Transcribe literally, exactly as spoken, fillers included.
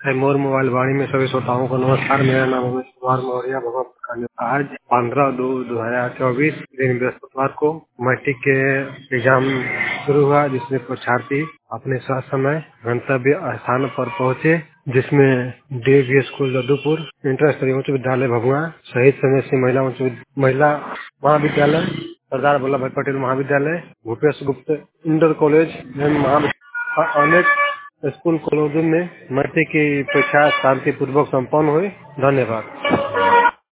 मोर mobile वाणी में सभी श्रोताओं को नमस्कार। मेरा नाम उमेश कुमार मौर्य भगवान। आज पंद्रह दो दो हजार चौबीस दिन बृहस्पतिवार को मैट्रिक के एग्जाम शुरू हुआ, जिसमें परीक्षार्थी अपने समय गंतव्य स्थान पर पहुंचे, जिसमें डीएवी स्कूल जदूपुर, इंटर स्तरीय उच्च विद्यालय भभुआ, शहीद समय सिंह महिला उच्च महिला महाविद्यालय, सरदार वल्लभ भाई पटेल महाविद्यालय, भूपेश गुप्त इंटर कॉलेज एवं महाविद्यालय, अनेक स्कूल कॉलेजों में मैट्रिक की परीक्षा शांतिपूर्वक संपन्न हुई। धन्यवाद।